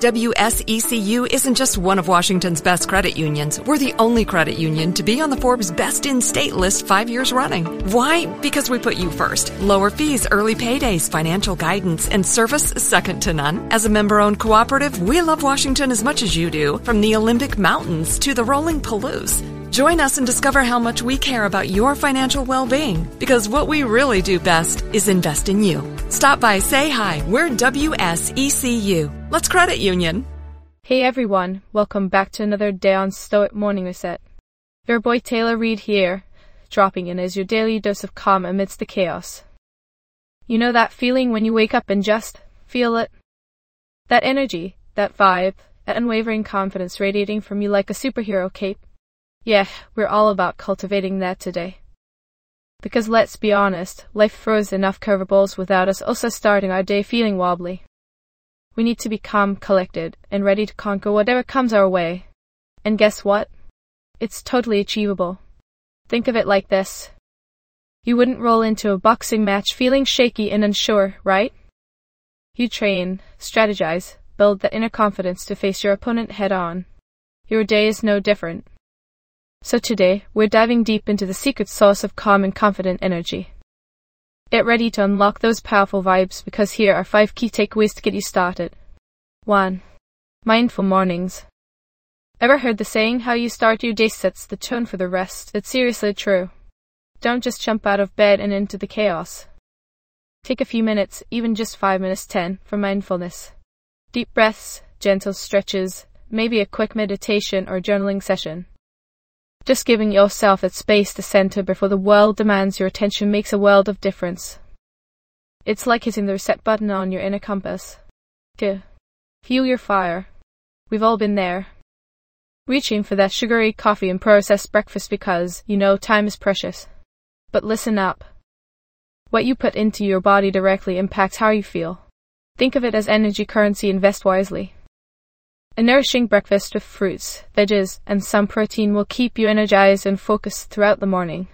WSECU isn't just one of Washington's best credit unions. We're the only credit union to be on the Forbes Best in State list 5 years running. Why? Because we put you first. Lower fees, early paydays, financial guidance, and service second to none. As a member-owned cooperative, we love Washington as much as you do, from the Olympic Mountains to the rolling Palouse. Join us and discover how much we care about your financial well-being, because what we really do best is invest in you. Stop by, say hi. We're WSECU. Let's credit union. Hey everyone, welcome back to another day on Stoic Morning Reset. Your boy Taylor Reed here, dropping in as your daily dose of calm amidst the chaos. You know that feeling when you wake up and just feel it? That energy, that vibe, that unwavering confidence radiating from you like a superhero cape? Yeah, we're all about cultivating that today. Because let's be honest, life throws enough curveballs without us also starting our day feeling wobbly. We need to be calm, collected, and ready to conquer whatever comes our way. And guess what? It's totally achievable. Think of it like this. You wouldn't roll into a boxing match feeling shaky and unsure, right? You train, strategize, build the inner confidence to face your opponent head on. Your day is no different. So today, we're diving deep into the secret sauce of calm and confident energy. Get ready to unlock those powerful vibes because here are 5 key takeaways to get you started. 1. Mindful mornings. Ever heard the saying, how you start your day sets the tone for the rest? It's seriously true. Don't just jump out of bed and into the chaos. Take a few minutes, even just 5 minutes 10, for mindfulness. Deep breaths, gentle stretches, maybe a quick meditation or journaling session. Just giving yourself that space to center before the world demands your attention makes a world of difference. It's like hitting the reset button on your inner compass. 2. Fuel your fire. We've all been there. Reaching for that sugary coffee and processed breakfast because, you know, time is precious. But listen up. What you put into your body directly impacts how you feel. Think of it as energy currency. Invest wisely. A nourishing breakfast with fruits, veggies, and some protein will keep you energized and focused throughout the morning.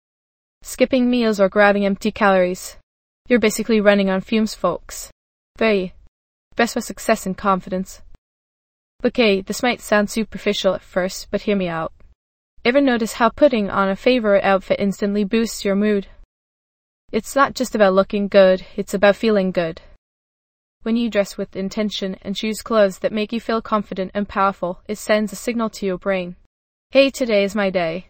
Skipping meals or grabbing empty calories. You're basically running on fumes, folks. 3. Dress for success and confidence. Okay, this might sound superficial at first, but hear me out. Ever notice how putting on a favorite outfit instantly boosts your mood? It's not just about looking good, it's about feeling good. When you dress with intention and choose clothes that make you feel confident and powerful, it sends a signal to your brain. Hey, today is my day.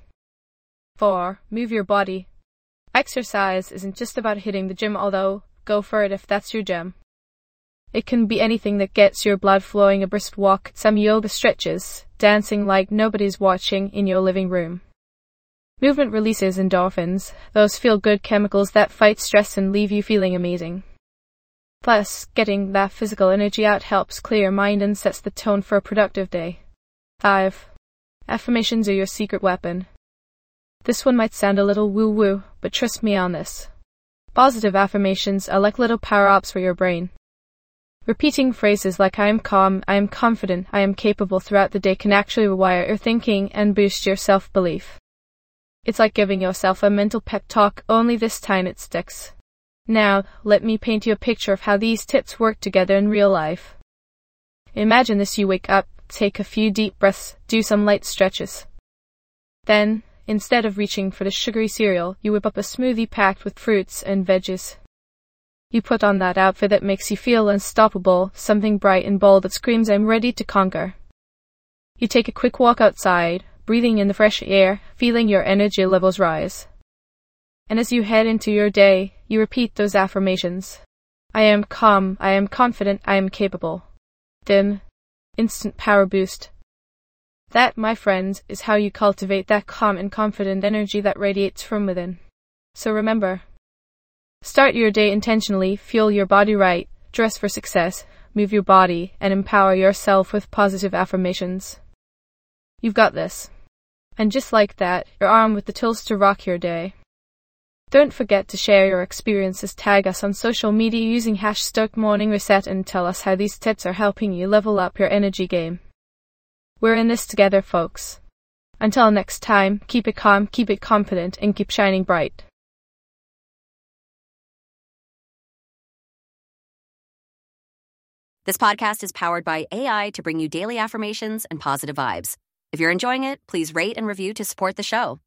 4. Move your body. Exercise isn't just about hitting the gym, although go for it if that's your jam. It can be anything that gets your blood flowing, a brisk walk, some yoga stretches, dancing like nobody's watching in your living room. Movement releases endorphins, those feel-good chemicals that fight stress and leave you feeling amazing. Plus, getting that physical energy out helps clear your mind and sets the tone for a productive day. 5. Affirmations are your secret weapon. This one might sound a little woo-woo, but trust me on this. Positive affirmations are like little power-ups for your brain. Repeating phrases like I am calm, I am confident, I am capable throughout the day can actually rewire your thinking and boost your self-belief. It's like giving yourself a mental pep talk, only this time it sticks. Now, let me paint you a picture of how these tips work together in real life. Imagine this: you wake up, take a few deep breaths, do some light stretches. Then, instead of reaching for the sugary cereal, you whip up a smoothie packed with fruits and veggies. You put on that outfit that makes you feel unstoppable, something bright and bold that screams I'm ready to conquer. You take a quick walk outside, breathing in the fresh air, feeling your energy levels rise. And as you head into your day, you repeat those affirmations. I am calm, I am confident, I am capable. Dim. Instant power boost. That, my friends, is how you cultivate that calm and confident energy that radiates from within. So remember, start your day intentionally, fuel your body right, dress for success, move your body, and empower yourself with positive affirmations. You've got this. And just like that, you're armed with the tools to rock your day. Don't forget to share your experiences. Tag us on social media using #StoicMorningReset and tell us how these tips are helping you level up your energy game. We're in this together, folks. Until next time, keep it calm, keep it confident, and keep shining bright. This podcast is powered by AI to bring you daily affirmations and positive vibes. If you're enjoying it, please rate and review to support the show.